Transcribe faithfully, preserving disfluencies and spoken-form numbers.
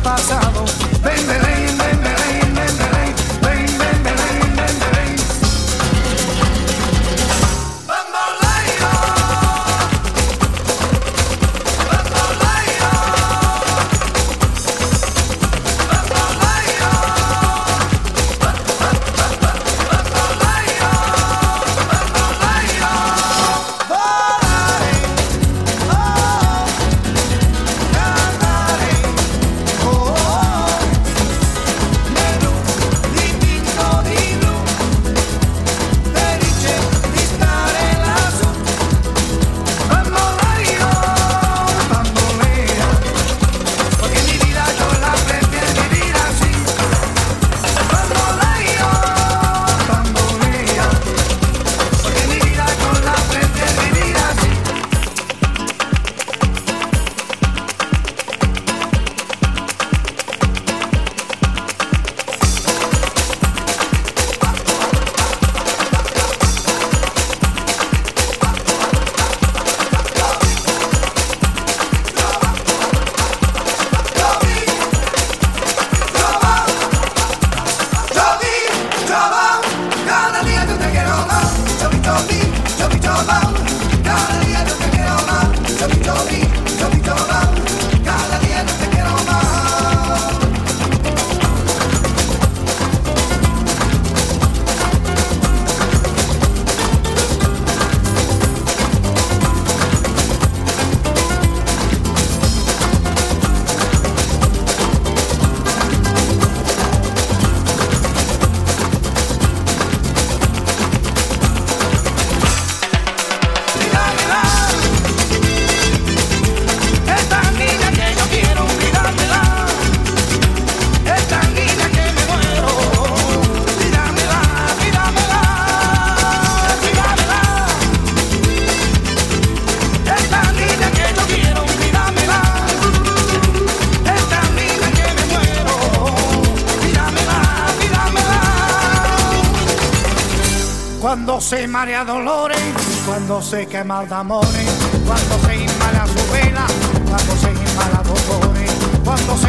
pasado. Ven, Belén, ven, Belén, ven, Belén, ven, ven, Belén, ven, Belén. Bamboleo, bamboleo, bamboleo, bamboleo, bamboleo. Volaré, oh, cantaré, oh, oh, nero, dipinto di blu, felice di stare lassù. Bamboleo, bambolea, porque mi vida yo la prefiero vivir así. Bamboleo, bambolea, porque mi vida yo la prefiero vivir así. Cada día yo te quiero más. Yo vi, yo vi, yo vi, yo más. Cada día yo te quiero más. Yo vi, yo vi, yo vi, yo más. Cada día yo te quiero más. Cuídamela, esta niña que yo quiero, cuídamela, esta niña que me muero, cuídamela, cuídamela, cuídamela, esta niña que yo quiero, cuídamela, esta niña que me muero, cuídamela, cuídamela. Cuando se marea dolores, cuando se quema de amores, cuando se inmala su vela, cuando se inmala dolores, cuando se